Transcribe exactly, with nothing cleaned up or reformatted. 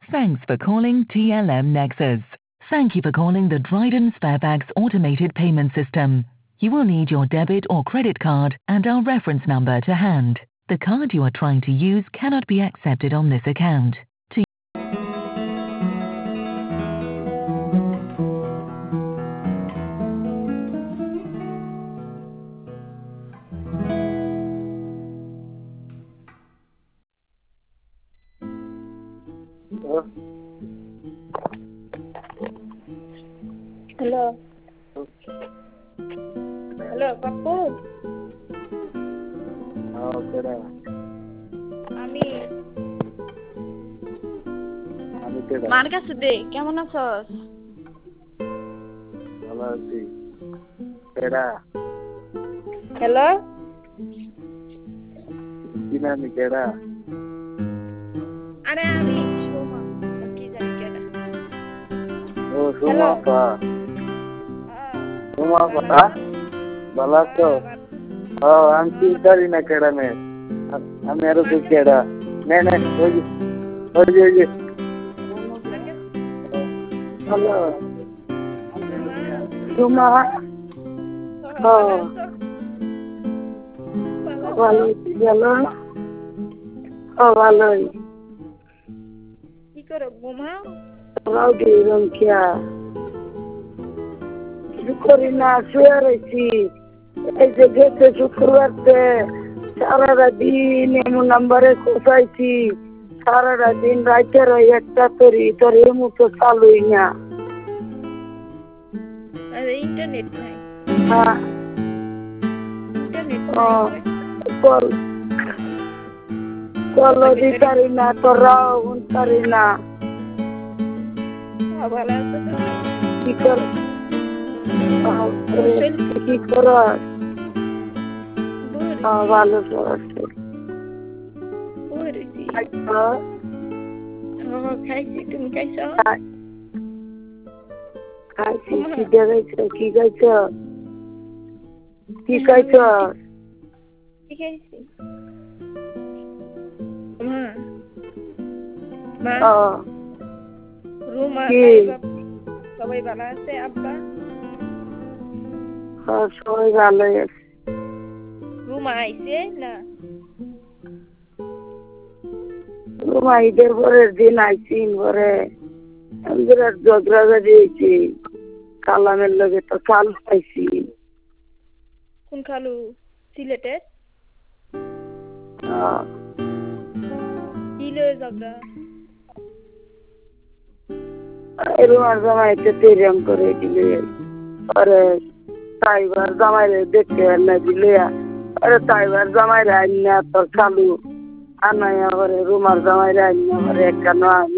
Thanks for calling T L M Nexus. Thank you for calling the Dryden Sparebags automated payment system. You will need your debit or credit card and our reference number to hand. The card you are trying to use cannot be accepted on this account. To Hello. Hello, Papu. কেডা আমি আমি কেডা মার কাছে দে, কেমন আছস? ভালো আছি কেডা হ্যালো। কি নামি কেডা আরে আমি সোমা, কি জানি কেডা। ও সোমা আপা সোমা আপা ভালো আছো ও আমি চিন্তারি না কেডা নে আমি আরো তো কেডা নে নে ওই যে ওই যে ওই যে হ্যালো সোমা ও ভালো গেল ও ভালোই কি করে ঘুমাও? রাউডি রংখিয়া কিছু করি না শুয়ে রয়েছি এই যে গেছে শুক্রবারতে সারাটা দিন এমন নাম্বারে কোথাইছি সারাটা দিন রাইতের ওই একটা তরি তোর এমন তো চালুই না আরে ইন্টারনেট নাই। হ্যাঁ ইন্টারনেট ও নাই। কল কলও দিতারি না তোরাও উনতারি না ভালো আছে তো? কি কর কি কর ভালো আছে বলেছি। ও খাইছি, তুমি খাইছো? খাইছি কি দেখাইছো কি খাইছো কি খাইছো কি খাইছি? মা মা ও রুমা কি? সবাই ভালো আছে? আব্বা হ্যাঁ সবাই ভালোই আছে রুমা আইছে না? রুমা ঈদের পরের দিন আইছি পরে আমি বিরাট ঝগড়াঝাড়ি হয়েছি কালামের লগে তো চাল পাইছি কোন খালু? সিলেটের? কি লয়ে ঝগড়া? রুমার জামাইতে তেরাম করে দিলে পরে তাইবার জামাইরে দেখতে না দিলে আরে তাইবার জামাইরে আইনা তোর চালু আনাইয়া পরে রুমার জামাইরে আইনা পরে একটা